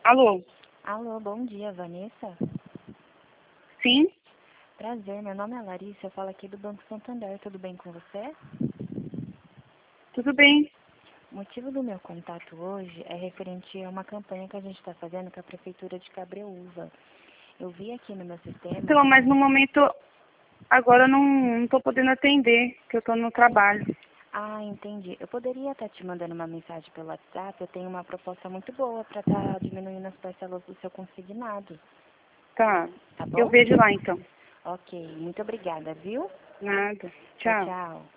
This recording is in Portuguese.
Alô? Alô, bom dia, Vanessa? Sim? Prazer, meu nome é Larissa, eu falo aqui do Banco Santander, tudo bem com você? Tudo bem. O motivo do meu contato hoje é referente a uma campanha que a gente está fazendo com a Prefeitura de Cabreúva. Eu vi aqui no meu sistema... Então, mas no momento, agora eu não estou podendo atender, que eu estou no trabalho. Ah, entendi. Eu poderia estar te mandando uma mensagem pelo WhatsApp, eu tenho uma proposta muito boa para estar diminuindo as parcelas do seu consignado. Tá. Tá Eu bom? vejo lá então. Ok, muito obrigada, viu? Nada. Tchau, Tchau. tchau.